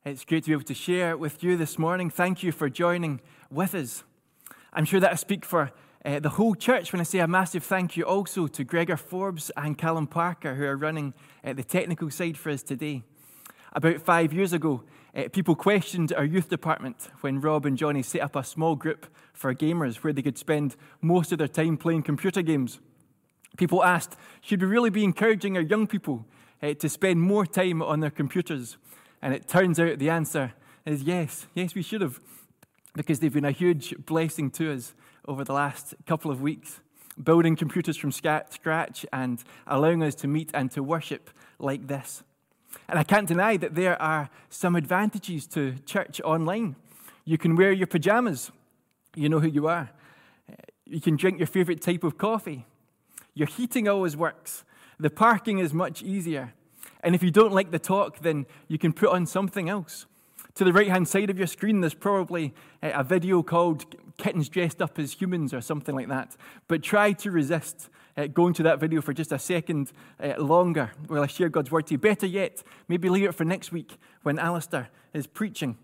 It's great to be able to share with you this morning. Thank you for joining with us. I'm sure that I speak for the whole church when I say a massive thank you also to Gregor Forbes and Callum Parker, who are running the technical side for us today. About 5 years ago, people questioned our youth department when Rob and Johnny set up a small group for gamers where they could spend most of their time playing computer games. People asked, should we really be encouraging our young people to spend more time on their computers? And it turns out the answer is yes. Yes, we should have, because they've been a huge blessing to us over the last couple of weeks, building computers from scratch and allowing us to meet and to worship like this. And I can't deny that there are some advantages to church online. You can wear your pajamas. You know who you are. You can drink your favorite type of coffee. Your heating always works. The parking is much easier. And if you don't like the talk, then you can put on something else. To the right-hand side of your screen, there's probably a video called Kittens Dressed Up as Humans or something like that. But try to resist going to that video for just a second longer while I share God's word to you. Better yet, maybe leave it for next week when Alistair is preaching.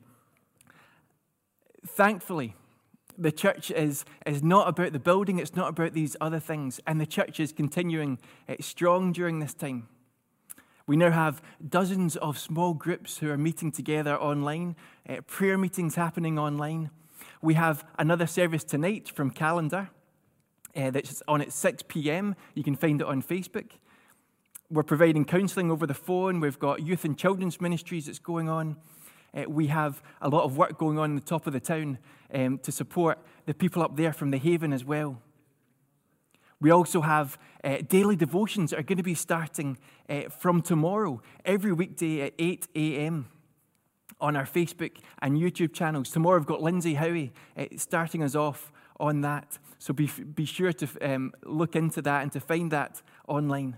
Thankfully, the church is not about the building, it's not about these other things, and the church is continuing strong during this time. We now have dozens of small groups who are meeting together online, prayer meetings happening online. We have another service tonight from Calendar that's on at 6 p.m. You can find it on Facebook. We're providing counselling over the phone. We've got youth and children's ministries that's going on. We have a lot of work going on in the top of the town to support the people up there from the Haven as well. We also have daily devotions that are going to be starting from tomorrow, every weekday at 8 a.m. on our Facebook and YouTube channels. Tomorrow we've got Lindsay Howie starting us off on that. So be sure to look into that and to find that online.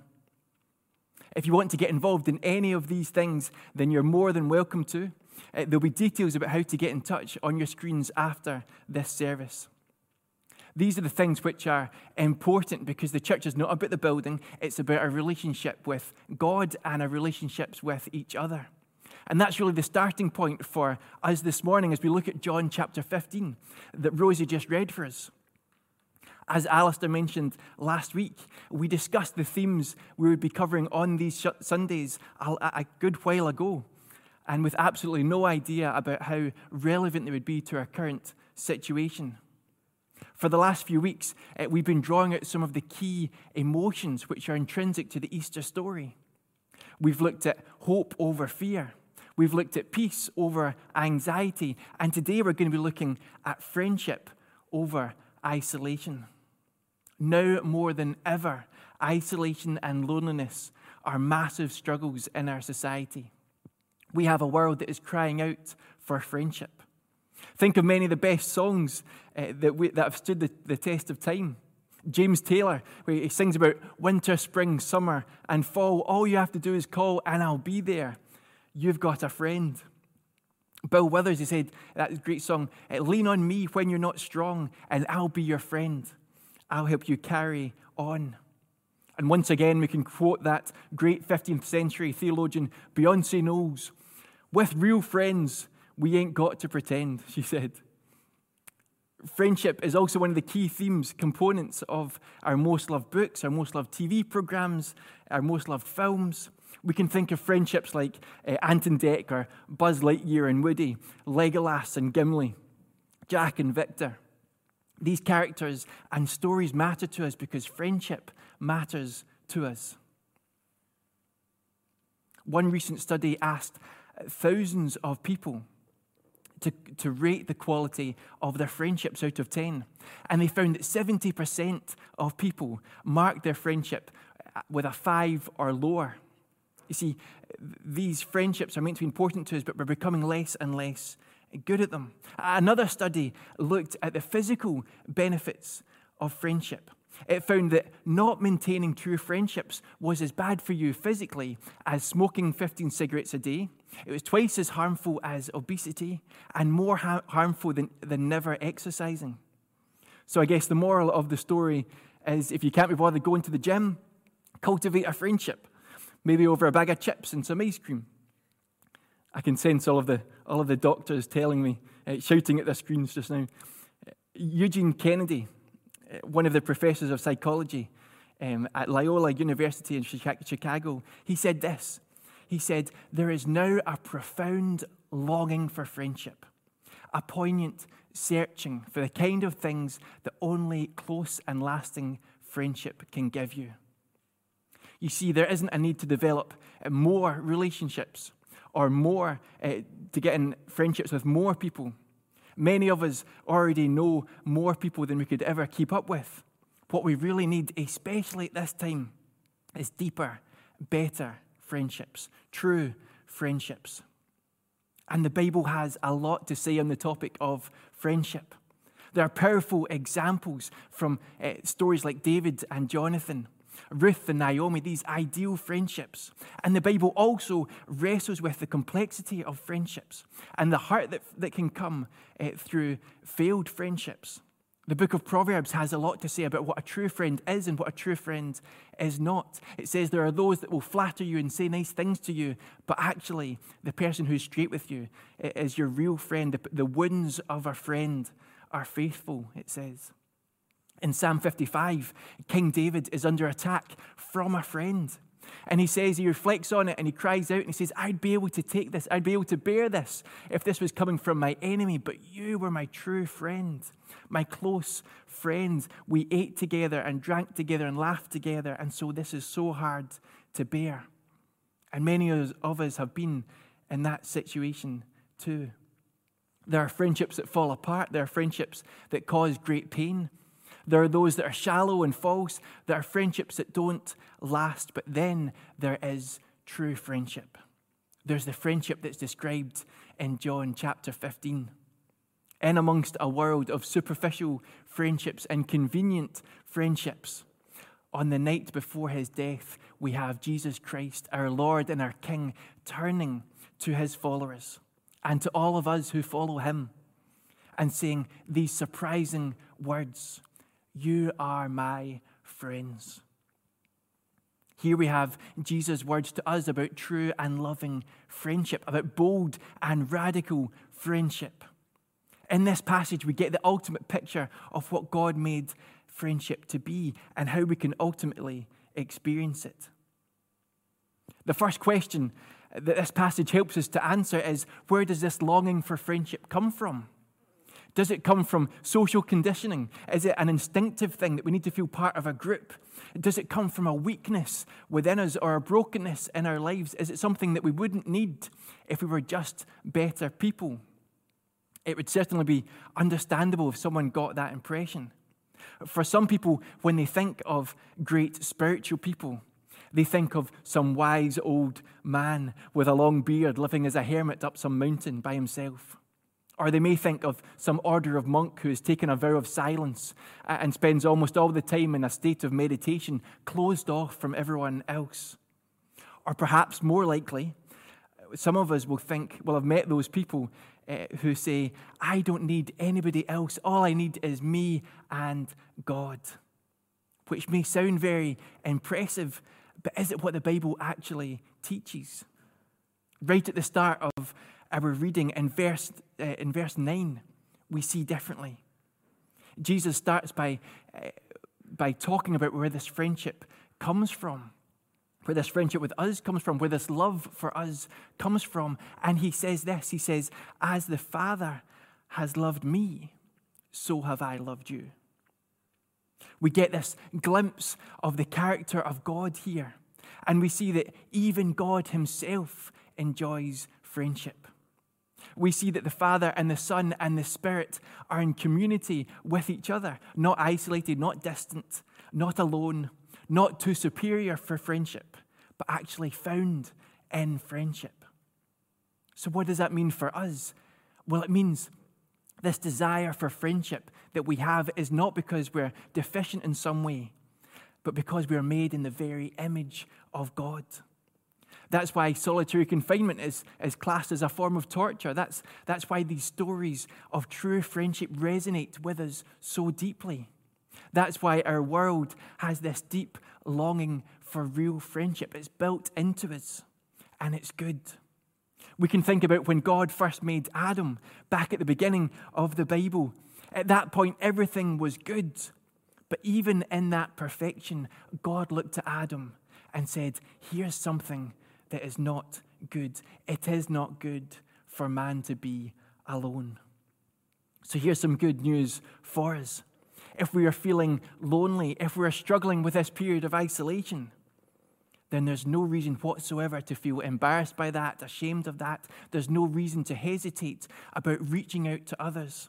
If you want to get involved in any of these things, then you're more than welcome to. There'll be details about how to get in touch on your screens after this service. These are the things which are important because the church is not about the building, it's about our relationship with God and our relationships with each other. And that's really the starting point for us this morning as we look at John chapter 15 that Rosie just read for us. As Alistair mentioned last week, we discussed the themes we would be covering on these Sundays a good while ago, and with absolutely no idea about how relevant they would be to our current situation. For the last few weeks, we've been drawing out some of the key emotions which are intrinsic to the Easter story. We've looked at hope over fear. We've looked at peace over anxiety. And today we're going to be looking at friendship over isolation. Now more than ever, isolation and loneliness are massive struggles in our society. We have a world that is crying out for friendship. Think of many of the best songs that have stood the test of time. James Taylor, where he sings about winter, spring, summer, and fall. All you have to do is call and I'll be there. You've got a friend. Bill Withers, he said, that great song, lean on me when you're not strong and I'll be your friend. I'll help you carry on. And once again, we can quote that great 15th century theologian Beyoncé Knowles. With real friends, we ain't got to pretend, she said. Friendship is also one of the key themes, components of our most loved books, our most loved TV programs, our most loved films. We can think of friendships like Ant and Dec or Buzz Lightyear and Woody, Legolas and Gimli, Jack and Victor. These characters and stories matter to us because friendship matters to us. One recent study asked thousands of people to rate the quality of their friendships out of 10. And they found that 70% of people marked their friendship with a 5 or lower. You see, these friendships are meant to be important to us, but we're becoming less and less good at them. Another study looked at the physical benefits of friendship. It found that not maintaining true friendships was as bad for you physically as smoking 15 cigarettes a day. It was twice as harmful as obesity and more harmful than never exercising. So I guess the moral of the story is if you can't be bothered going to the gym, cultivate a friendship, maybe over a bag of chips and some ice cream. I can sense all of the doctors telling me, shouting at their screens just now. Eugene Kennedy, one of the professors of psychology at Loyola University in Chicago, he said this. He said, "There is now a profound longing for friendship, a poignant searching for the kind of things that only close and lasting friendship can give you." You see, there isn't a need to develop more relationships or more to get in friendships with more people. Many of us already know more people than we could ever keep up with. What we really need, especially at this time, is deeper, better friendships, true friendships. And the Bible has a lot to say on the topic of friendship. There are powerful examples from stories like David and Jonathan, Ruth and Naomi, these ideal friendships. And the Bible also wrestles with the complexity of friendships and the hurt that can come through failed friendships. The book of Proverbs has a lot to say about what a true friend is and what a true friend is not. It says there are those that will flatter you and say nice things to you, but actually the person who's straight with you is your real friend. The wounds of a friend are faithful, it says. In Psalm 55, King David is under attack from a friend. And he says, he reflects on it and he cries out and he says, "I'd be able to take this, I'd be able to bear this if this was coming from my enemy, but you were my true friend, my close friend. We ate together and drank together and laughed together, and so this is so hard to bear." And many of us have been in that situation too. There are friendships that fall apart. There are friendships that cause great pain. There are those that are shallow and false. There are friendships that don't last. But then there is true friendship. There's the friendship that's described in John chapter 15. In amongst a world of superficial friendships and convenient friendships, on the night before his death, we have Jesus Christ, our Lord and our King, turning to his followers and to all of us who follow him and saying these surprising words: "You are my friends." Here we have Jesus' words to us about true and loving friendship, about bold and radical friendship. In this passage, we get the ultimate picture of what God made friendship to be and how we can ultimately experience it. The first question that this passage helps us to answer is, where does this longing for friendship come from? Does it come from social conditioning? Is it an instinctive thing that we need to feel part of a group? Does it come from a weakness within us or a brokenness in our lives? Is it something that we wouldn't need if we were just better people? It would certainly be understandable if someone got that impression. For some people, when they think of great spiritual people, they think of some wise old man with a long beard living as a hermit up some mountain by himself. Or they may think of some order of monk who has taken a vow of silence and spends almost all the time in a state of meditation, closed off from everyone else. Or perhaps more likely, some of us will think, well, I've met those people who say, "I don't need anybody else. All I need is me and God," which may sound very impressive, but is it what the Bible actually teaches? Right at the start of our reading in verse 9, we see differently. Jesus starts by talking about where this friendship comes from, where this friendship with us comes from, where this love for us comes from. And he says this, he says, "As the Father has loved me, so have I loved you." We get this glimpse of the character of God here, and we see that even God himself enjoys friendship. We see that the Father and the Son and the Spirit are in community with each other, not isolated, not distant, not alone, not too superior for friendship, but actually found in friendship. So what does that mean for us? Well, it means this desire for friendship that we have is not because we're deficient in some way, but because we are made in the very image of God. That's why solitary confinement is classed as a form of torture. That's why these stories of true friendship resonate with us so deeply. That's why our world has this deep longing for real friendship. It's built into us, and it's good. We can think about when God first made Adam back at the beginning of the Bible. At that point, everything was good. But even in that perfection, God looked at Adam and said, here's something that is not good. It is not good for man to be alone. So here's some good news for us. If we are feeling lonely, if we are struggling with this period of isolation, then there's no reason whatsoever to feel embarrassed by that, ashamed of that. There's no reason to hesitate about reaching out to others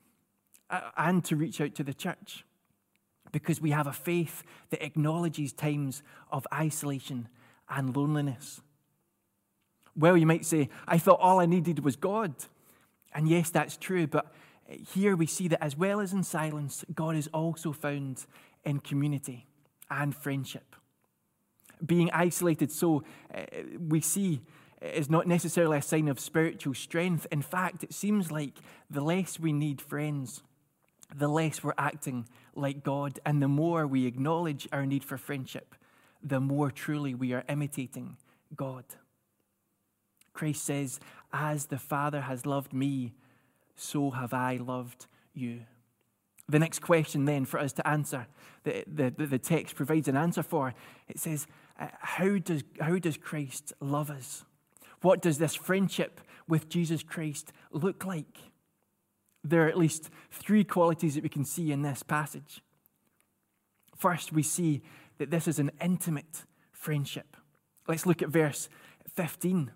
and to reach out to the church, because we have a faith that acknowledges times of isolation and loneliness. Well, you might say, I thought all I needed was God. And yes, that's true, but here we see that as well as in silence, God is also found in community and friendship. Being isolated, so we see, is not necessarily a sign of spiritual strength. In fact, it seems like the less we need friends, the less we're acting like God, and the more we acknowledge our need for friendship, the more truly we are imitating God. Christ says, as the Father has loved me, so have I loved you. The next question then for us to answer, the text provides an answer for. It says, how does Christ love us? What does this friendship with Jesus Christ look like? There are at least three qualities that we can see in this passage. First, we see that this is an intimate friendship. Let's look at verse 15.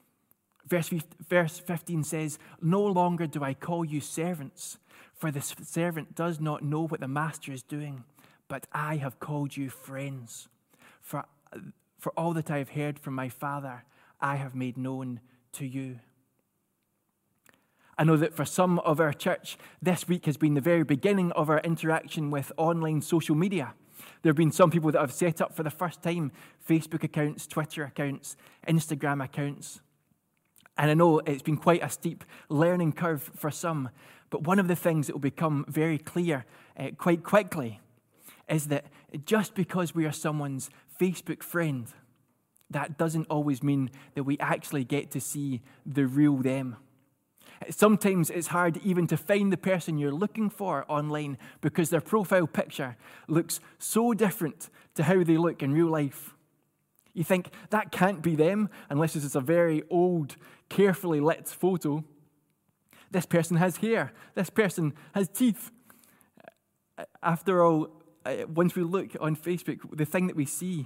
Verse 15 says, no longer do I call you servants, for the servant does not know what the master is doing, but I have called you friends. For all that I have heard from my Father, I have made known to you. I know that for some of our church, this week has been the very beginning of our interaction with online social media. There have been some people that have set up for the first time Facebook accounts, Twitter accounts, Instagram accounts. And I know it's been quite a steep learning curve for some, but one of the things that will become very clear quite quickly is that just because we are someone's Facebook friend, that doesn't always mean that we actually get to see the real them. Sometimes it's hard even to find the person you're looking for online because their profile picture looks so different to how they look in real life. You think, that can't be them unless this is a very old, carefully lit photo. This person has hair. This person has teeth. After all, once we look on Facebook, the thing that we see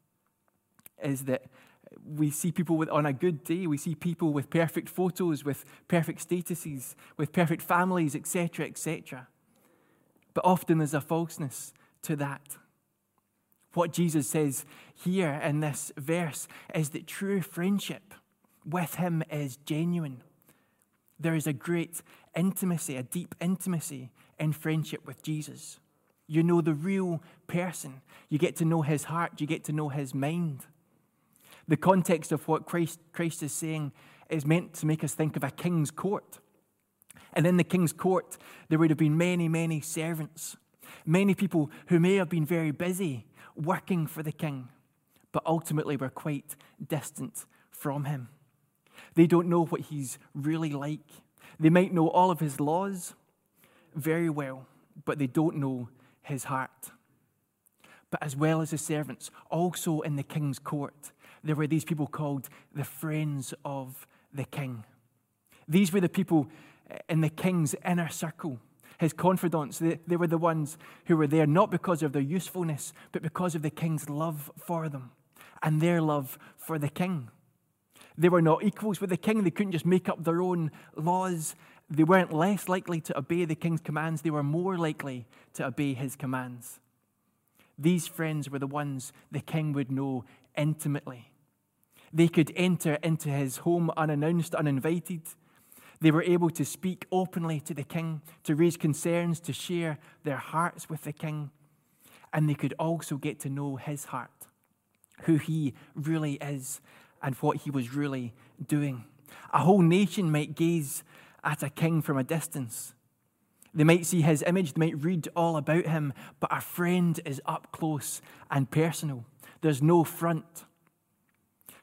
is that we see people on a good day. We see people with perfect photos, with perfect statuses, with perfect families, etc., etc. But often there's a falseness to that. What Jesus says here in this verse is that true friendship with him is genuine. There is a great intimacy, a deep intimacy in friendship with Jesus. You know the real person. You get to know his heart. You get to know his mind. The context of what Christ is saying is meant to make us think of a king's court. And in the king's court, there would have been many, many servants, many people who may have been very busy working for the king, but ultimately were quite distant from him. They don't know what he's really like. They might know all of his laws very well, but they don't know his heart. But as well as the servants, also in the king's court, there were these people called the friends of the king. These were the people in the king's inner circle, his confidants. They were the ones who were there not because of their usefulness, but because of the king's love for them and their love for the king. They were not equals with the king. They couldn't just make up their own laws. They weren't less likely to obey the king's commands. They were more likely to obey his commands. These friends were the ones the king would know intimately. They could enter into his home unannounced, uninvited. They were able to speak openly to the king, to raise concerns, to share their hearts with the king. And they could also get to know his heart, who he really is, and what he was really doing. A whole nation might gaze at a king from a distance. They might see his image, they might read all about him, but a friend is up close and personal. There's no front.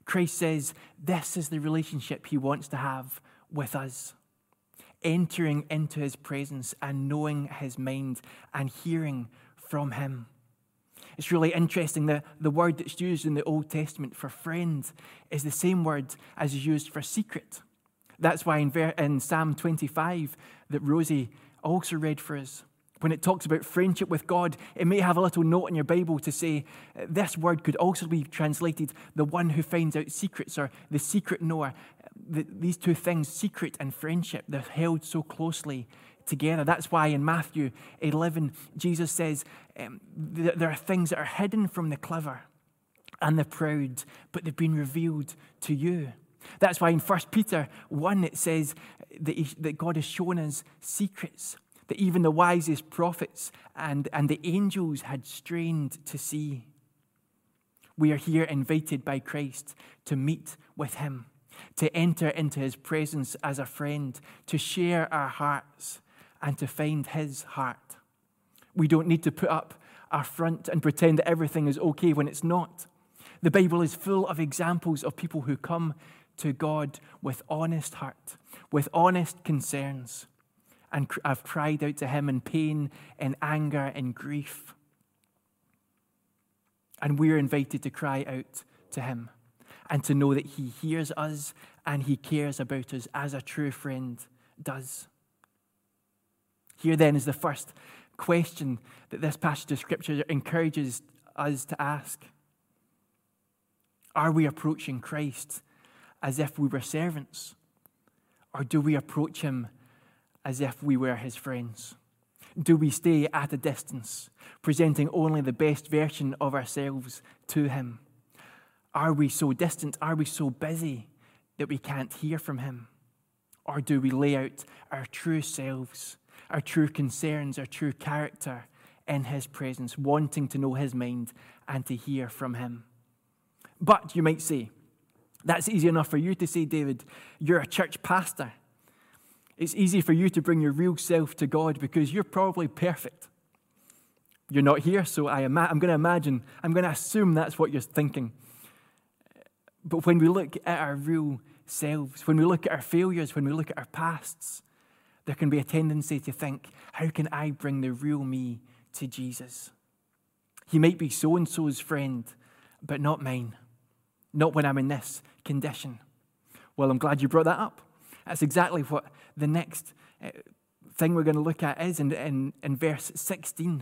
Christ says this is the relationship he wants to have with us. Entering into his presence and knowing his mind and hearing from him. It's really interesting that the word that's used in the Old Testament for friend is the same word as is used for secret. That's why in Psalm 25 that Rosie also read for us, when it talks about friendship with God, it may have a little note in your Bible to say this word could also be translated the one who finds out secrets or the secret knower. These two things, secret and friendship, they're held so closely together. That's why in Matthew 11, Jesus says there are things that are hidden from the clever and the proud, but they've been revealed to you. That's why in 1 Peter 1, it says that God has shown us secrets that even the wisest prophets and the angels had strained to see. We are here invited by Christ to meet with him, to enter into his presence as a friend, to share our hearts and to find his heart. We don't need to put up our front and pretend that everything is okay when it's not. The Bible is full of examples of people who come to God with honest heart, with honest concerns, and have cried out to him in pain, in anger, in grief. And we're invited to cry out to him and to know that he hears us and he cares about us as a true friend does. Here then is the first question that this passage of Scripture encourages us to ask. Are we approaching Christ as if we were servants? Or do we approach him as if we were his friends? Do we stay at a distance, presenting only the best version of ourselves to him? Are we so distant? Are we so busy that we can't hear from him? Or do we lay out our true selves, our true concerns, our true character in his presence, wanting to know his mind and to hear from him? But you might say, that's easy enough for you to say, David. You're a church pastor. It's easy for you to bring your real self to God because you're probably perfect. You're not here, so I'm going to assume that's what you're thinking. But when we look at our real selves, when we look at our failures, when we look at our pasts, there can be a tendency to think, how can I bring the real me to Jesus? He might be so-and-so's friend, but not mine. Not when I'm in this condition. Well, I'm glad you brought that up. That's exactly what the next thing we're going to look at is in verse 16.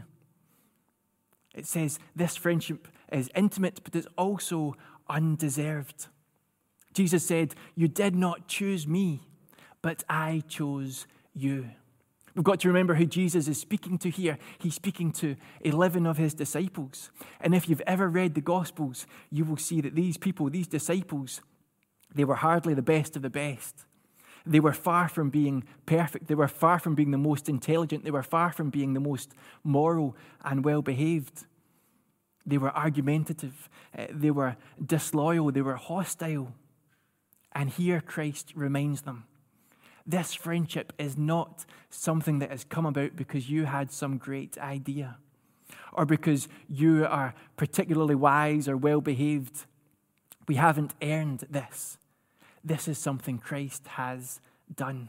It says, this friendship is intimate, but it's also undeserved. Jesus said, you did not choose me, but I chose you. We've got to remember who Jesus is speaking to here. He's speaking to 11 of his disciples. And if you've ever read the Gospels, you will see that these people, these disciples, they were hardly the best of the best. They were far from being perfect. They were far from being the most intelligent. They were far from being the most moral and well-behaved. They were argumentative. They were disloyal. They were hostile. And here Christ reminds them, this friendship is not something that has come about because you had some great idea or because you are particularly wise or well-behaved. We haven't earned this. This is something Christ has done.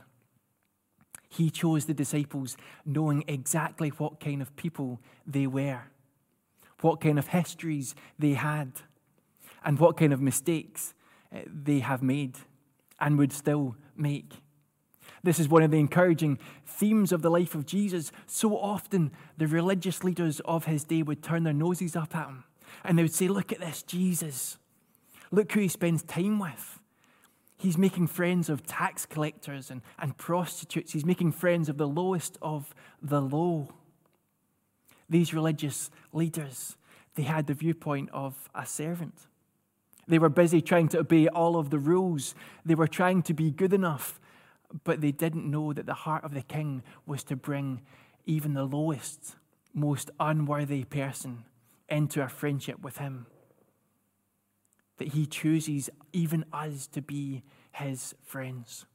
He chose the disciples knowing exactly what kind of people they were, what kind of histories they had, and what kind of mistakes they have made and would still make. This is one of the encouraging themes of the life of Jesus. So often, the religious leaders of his day would turn their noses up at him, and they would say, look at this Jesus. Look who he spends time with. He's making friends of tax collectors and prostitutes. He's making friends of the lowest of the low. These religious leaders, they had the viewpoint of a servant. They were busy trying to obey all of the rules. They were trying to be good enough, but they didn't know that the heart of the king was to bring even the lowest, most unworthy person into a friendship with him. That he chooses even us to be his friends.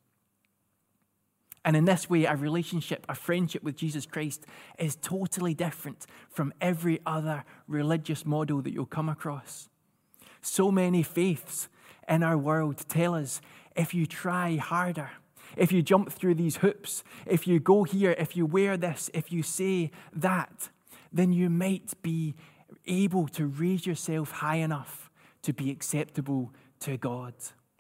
And in this way, a relationship, a friendship with Jesus Christ is totally different from every other religious model that you'll come across. So many faiths in our world tell us, if you try harder, if you jump through these hoops, if you go here, if you wear this, if you say that, then you might be able to raise yourself high enough to be acceptable to God.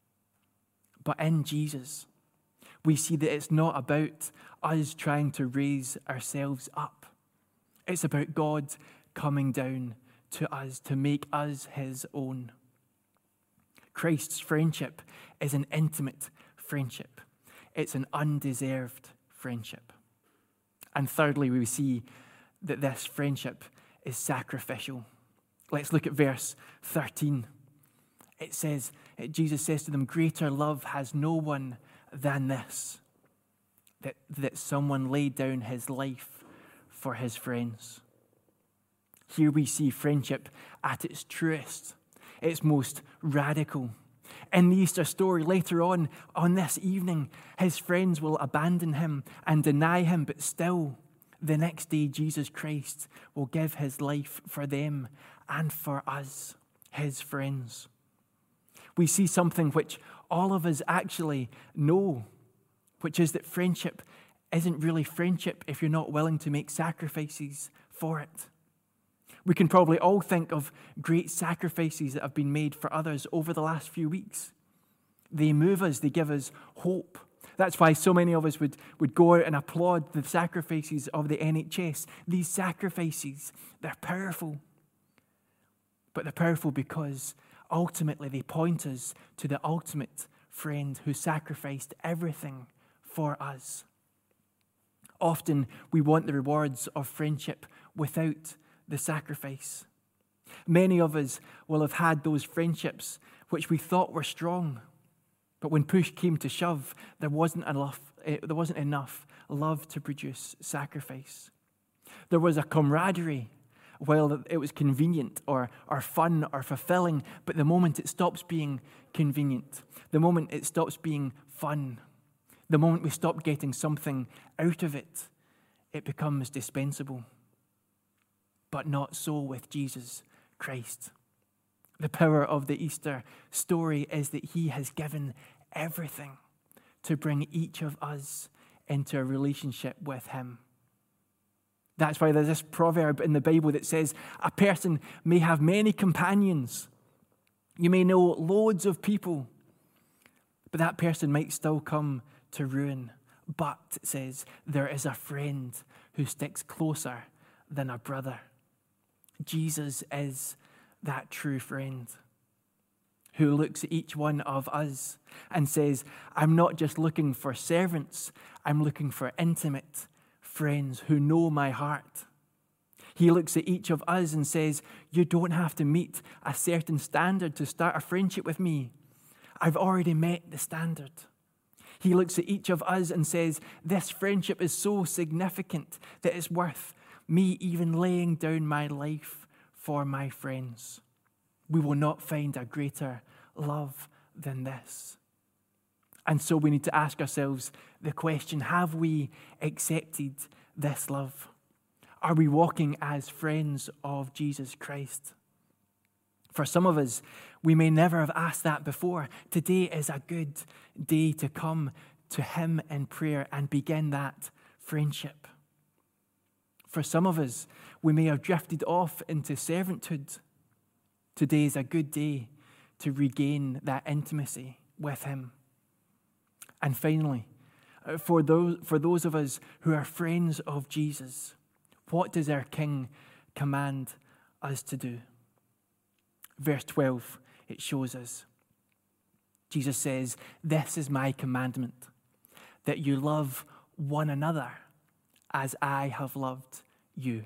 But in Jesus, we see that it's not about us trying to raise ourselves up. It's about God coming down to us to make us his own. Christ's friendship is an intimate friendship. It's an undeserved friendship. And thirdly, we see that this friendship is sacrificial. Let's look at verse 13. It says, Jesus says to them, greater love has no one than this, that someone laid down his life for his friends. Here we see friendship at its truest, its most radical. In the Easter story, later on this evening, his friends will abandon him and deny him, but still, the next day, Jesus Christ will give his life for them and for us, his friends. We see something which all of us actually know, which is that friendship isn't really friendship if you're not willing to make sacrifices for it. We can probably all think of great sacrifices that have been made for others over the last few weeks. They move us, they give us hope. That's why so many of us would go out and applaud the sacrifices of the NHS. These sacrifices, they're powerful. But they're powerful because ultimately they point us to the ultimate friend who sacrificed everything for us. Often we want the rewards of friendship without the sacrifice. Many of us will have had those friendships which we thought were strong, but when push came to shove, there wasn't enough love to produce sacrifice. There was a camaraderie while it was convenient or fun or fulfilling, but the moment it stops being convenient, the moment it stops being fun, the moment we stop getting something out of it, it becomes dispensable. But not so with Jesus Christ. The power of the Easter story is that he has given everything to bring each of us into a relationship with him. That's why there's this proverb in the Bible that says, a person may have many companions. You may know loads of people, but that person might still come to ruin. But, it says, there is a friend who sticks closer than a brother. Jesus is that true friend who looks at each one of us and says, I'm not just looking for servants, I'm looking for intimate friends who know my heart. He looks at each of us and says, you don't have to meet a certain standard to start a friendship with me. I've already met the standard. He looks at each of us and says, this friendship is so significant that it's worth me even laying down my life for my friends. We will not find a greater love than this. And so we need to ask ourselves the question, have we accepted this love? Are we walking as friends of Jesus Christ? For some of us, we may never have asked that before. Today is a good day to come to him in prayer and begin that friendship. For some of us, we may have drifted off into servanthood. Today is a good day to regain that intimacy with him. And finally, for those of us who are friends of Jesus, what does our King command us to do? Verse 12, it shows us. Jesus says, this is my commandment, that you love one another as I have loved you.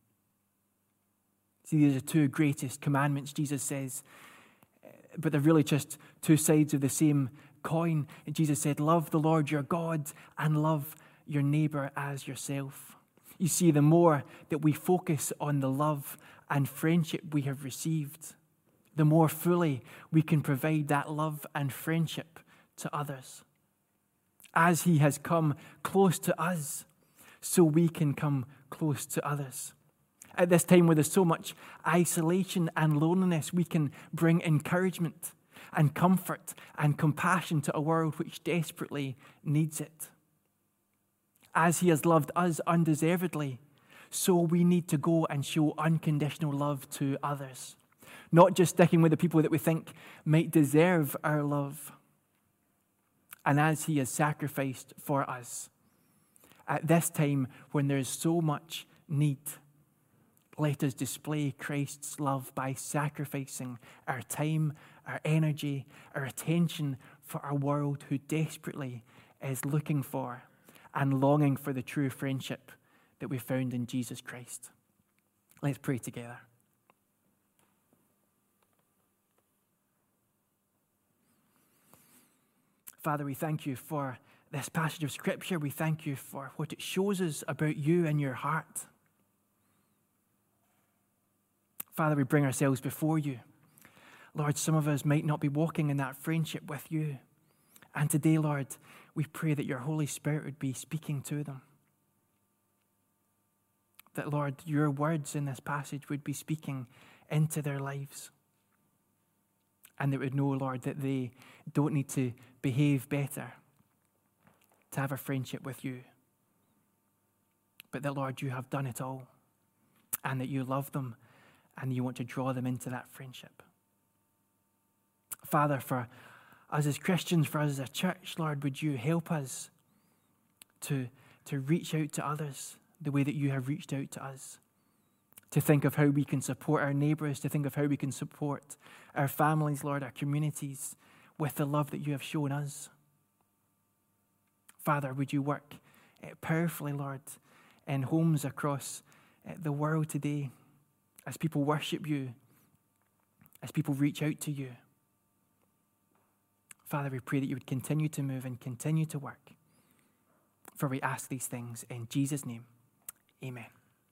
See, these are the two greatest commandments, Jesus says, but they're really just two sides of the same coin. And Jesus said, love the Lord your God and love your neighbor as yourself. You see, the more that we focus on the love and friendship we have received, the more fully we can provide that love and friendship to others. As he has come close to us, so we can come close to others. At this time where there's so much isolation and loneliness, we can bring encouragement. and comfort and compassion to a world which desperately needs it. As he has loved us undeservedly, so we need to go and show unconditional love to others, not just sticking with the people that we think might deserve our love. And as he has sacrificed for us, at this time when there is so much need, let us display Christ's love by sacrificing our time, our energy, our attention for a world who desperately is looking for and longing for the true friendship that we found in Jesus Christ. Let's pray together. Father, we thank you for this passage of Scripture. We thank you for what it shows us about you and your heart. Father, we bring ourselves before you. Lord, some of us might not be walking in that friendship with you. And today, Lord, we pray that your Holy Spirit would be speaking to them. That, Lord, your words in this passage would be speaking into their lives. And they would know, Lord, that they don't need to behave better to have a friendship with you. But that, Lord, you have done it all. And that you love them and you want to draw them into that friendship. Father, for us as Christians, for us as a church, Lord, would you help us to reach out to others the way that you have reached out to us? To think of how we can support our neighbours, to think of how we can support our families, Lord, our communities, with the love that you have shown us. Father, would you work powerfully, Lord, in homes across the world today, as people worship you, as people reach out to you. Father, we pray that you would continue to move and continue to work. For we ask these things in Jesus' name. Amen.